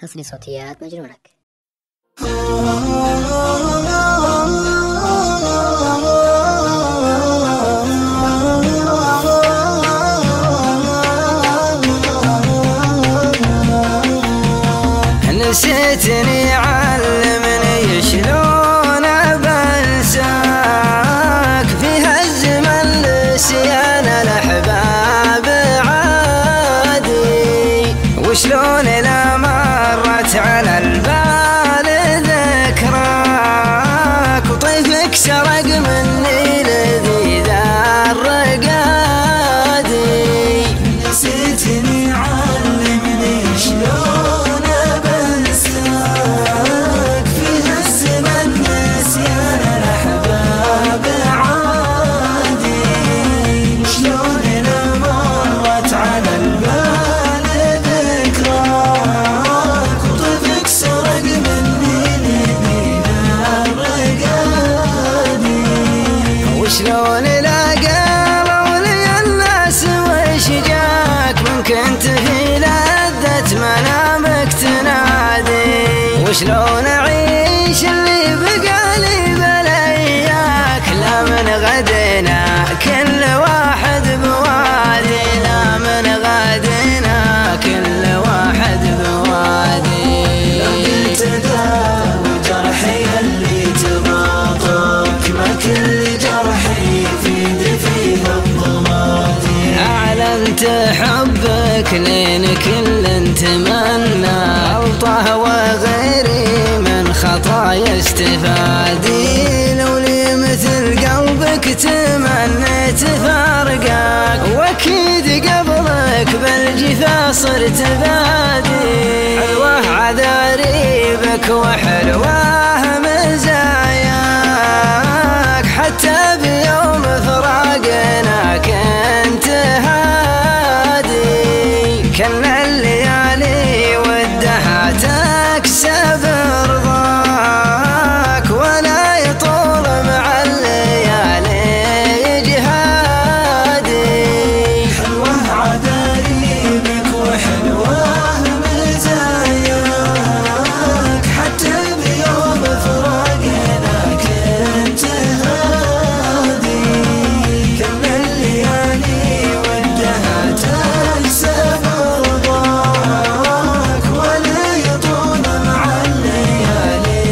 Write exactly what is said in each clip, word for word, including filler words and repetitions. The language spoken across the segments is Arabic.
حصري صوتيات مجنونك. نسيتني علمني شلون بنساك في هالزمن نسيان الأحباب عادي، وشلون لا مرت على البال ذكراك وطيفك سرق مني لذيذ الرقادي. نسيتني علمني شلون بنساك في هالزمن نسيان الأحباب عادي، وشلون لا مرت على البال ذكراك وطيفك سرق مني لذيذ الرقادي. وشلون لا قالوا لي الناس وش جاك من كنت في لذة منامك تنادي، وشلون أعيش اللي بقالي بلياك لا من غدنا كل واحد بوادي، لا من غدنا كل واحد بوادي. لو قلت داوي جرحي اللي تباطك ما كل جرحي يفيد فيه الضمادي. أعلنت حبك لين كل تمنى أوطه وغيري من خطايا استفادي، لو لي مثل قلبك تمنيت فارقك واكيد قبلك بالجفا صرت بادي. حلوه عذاريبك وحلوه مزاياك حتى بيوم فراقنا كنت هادي، كان الليالي ودها تكسب رضاك ولا يطول مع الليالي جهادي. حلوه عذاريبك وحلوه مزاياك حتى بيوم فراقنا كنت هادي، كان الليالي ودها تكسب رضاك ولا يطول مع الليالي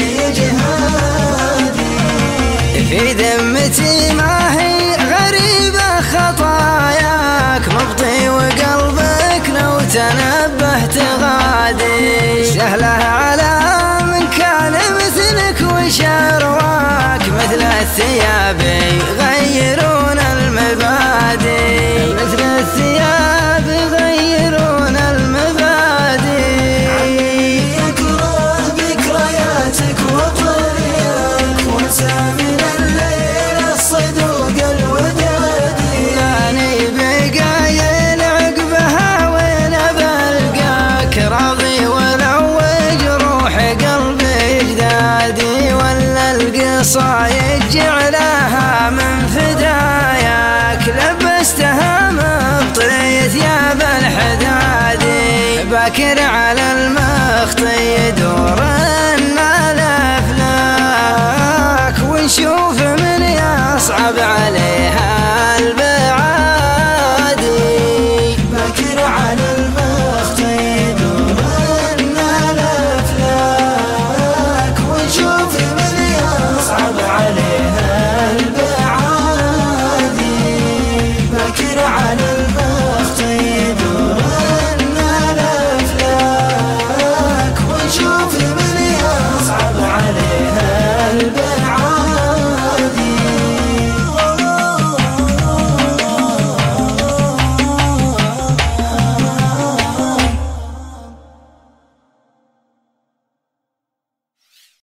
جهادي. في ذمتي ما هي غريبة خطاياك مبطي وقلبك لو تنبهت غادي، سهلة على من كان مثلك وشرواك مثل الثياب يغيرون المبادئ، مثل الثياب يغيرون المبادئ. يكره ذكرياتك وطريقك وانسى من الليل الصدوق الودادي. لاني بقايل عقبها وين بلقاك راضي ولو جروح قلبي جدادي، ولا القصايد جعلها من فداياك لبستها مبطي ثياب الحدادي. باكر على